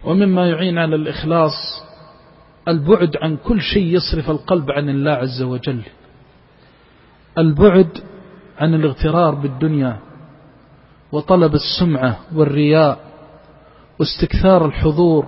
ومما يعين على الإخلاص البعد عن كل شيء يصرف القلب عن الله عز وجل، البعد عن الاغترار بالدنيا وطلب السمعة والرياء واستكثار الحضور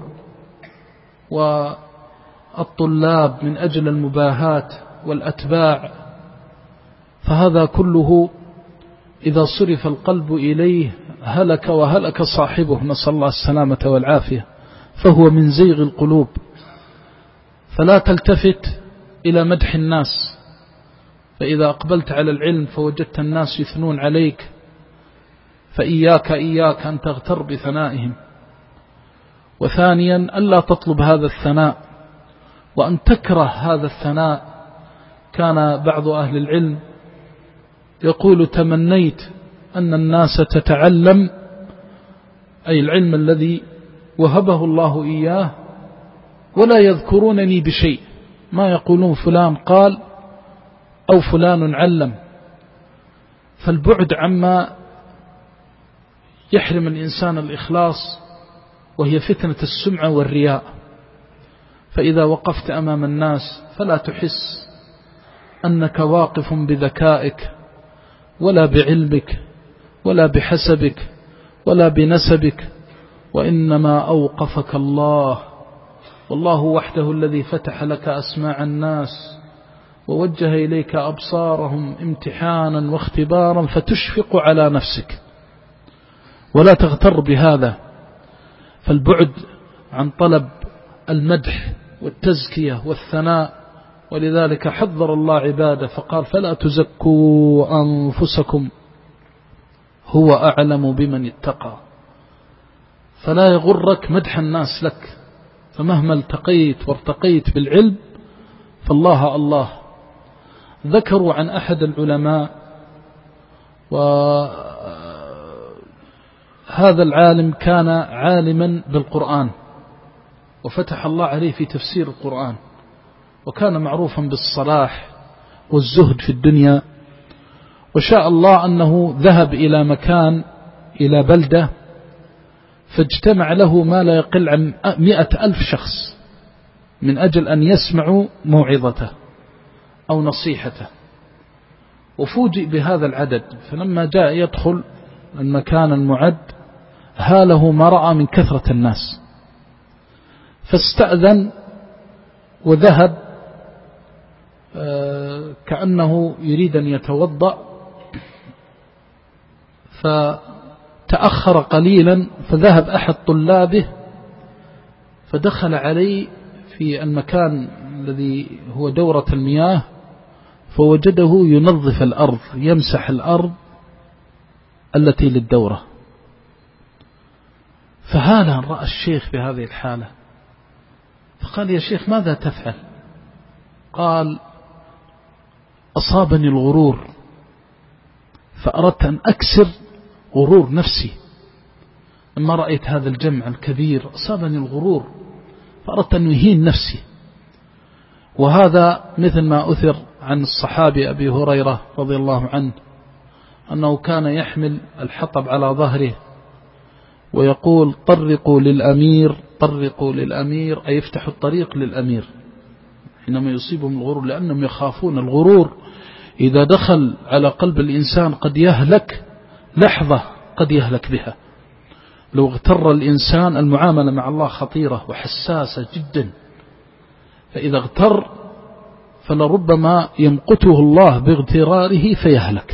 والطلاب من أجل المباهاة والأتباع، فهذا كله إذا صرف القلب إليه هلك وهلك صاحبه، نسأل الله السلامة والعافية، فهو من زيغ القلوب. فلا تلتفت إلى مدح الناس، فإذا أقبلت على العلم فوجدت الناس يثنون عليك، فإياك أن تغتر بثنائهم. وثانيا ألا تطلب هذا الثناء وأن تكره هذا الثناء. كان بعض أهل العلم يقول: تمنيت أن الناس تتعلم، أي العلم الذي وهبه الله إياه، ولا يذكرونني بشيء، ما يقولون فلان قال أو فلان علم. فالبعد عما يحرم الإنسان الإخلاص وهي فتنة السمعة والرياء. فإذا وقفت أمام الناس فلا تحس أنك واقف بذكائك ولا بعلمك ولا بحسبك ولا بنسبك، وإنما أوقفك الله، والله وحده الذي فتح لك أسماع الناس ووجه إليك أبصارهم امتحانا واختبارا، فتشفق على نفسك ولا تغتر بهذا. فالبعد عن طلب المدح والتزكية والثناء، ولذلك حذر الله عباده فقال: فلا تزكوا أنفسكم هو أعلم بمن اتقى. فلا يغرك مدح الناس لك، فمهما التقيت وارتقيت بالعلم فالله الله. ذكروا عن أحد العلماء، وهذا العالم كان عالما بالقرآن وفتح الله عليه في تفسير القرآن، وكان معروفا بالصلاح والزهد في الدنيا. وشاء الله أنه ذهب إلى مكان، إلى بلدة، فاجتمع له ما لا يقل عن 100,000 شخص من أجل أن يسمعوا موعظته أو نصيحته. وفوجئ بهذا العدد، فلما جاء يدخل المكان المعد هاله ما رأى من كثرة الناس، فاستأذن وذهب كأنه يريد أن يتوضأ، فتأخر قليلا، فذهب أحد طلابه فدخل عليه في المكان الذي هو دورة المياه، فوجده ينظف الأرض، يمسح الأرض التي للدورة. فهالا رأى الشيخ بهذه الحالة، فقال: يا شيخ ماذا تفعل؟ قال: أصابني الغرور، فأردت أن أكسر غرور نفسي. لما رأيت هذا الجمع الكبير أصابني الغرور، فأردت أن يهين نفسي. وهذا مثل ما أثر عن الصحابي أبي هريرة رضي الله عنه أنه كان يحمل الحطب على ظهره ويقول: طرقوا للأمير، طرقوا للأمير، أي يفتح الطريق للأمير حينما يصيبهم الغرور، لأنهم يخافون الغرور إذا دخل على قلب الإنسان قد يهلك لحظة، قد يهلك بها. لو اغتر الإنسان، المعاملة مع الله خطيرة وحساسة جدا، فإذا اغتر فلربما يمقته الله باغتراره فيهلك.